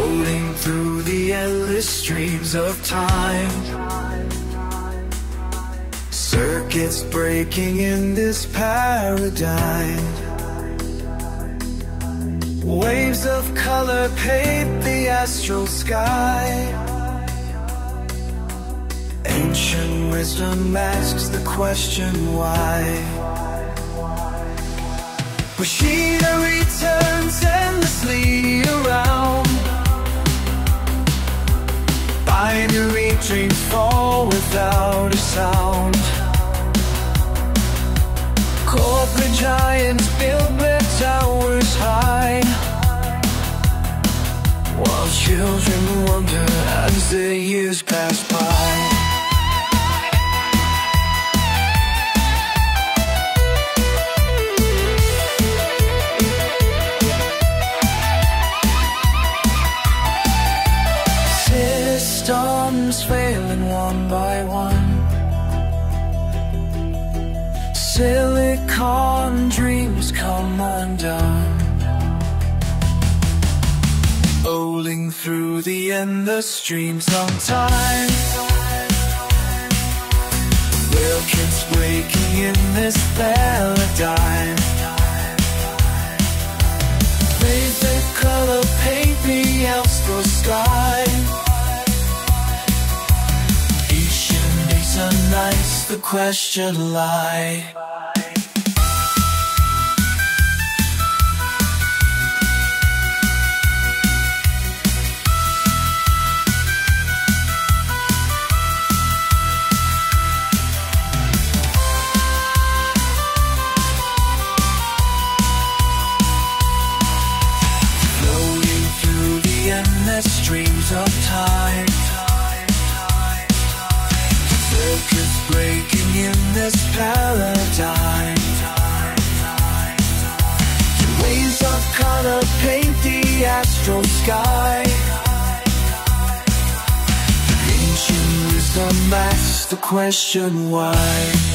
Floating through the endless streams of time, circuits breaking in this paradigm. Waves of color paint the astral sky. Ancient wisdom asks the question why. Bushido returns endlessly around. Binary dreams fall without a sound. Corporate giants build their towers high, while children wonder as the years pass by. Systems failing one by one. Silicon dreams come undone. Rolling through the endless streams of time. Circuits breaking in this paradigm. Waves of color paint the astral sky. Nice, the question lie. Floating through the endless streams of time. Circuits breaking in this paradigm. Waves of color paint the astral sky. Ancient wisdom asks the question why.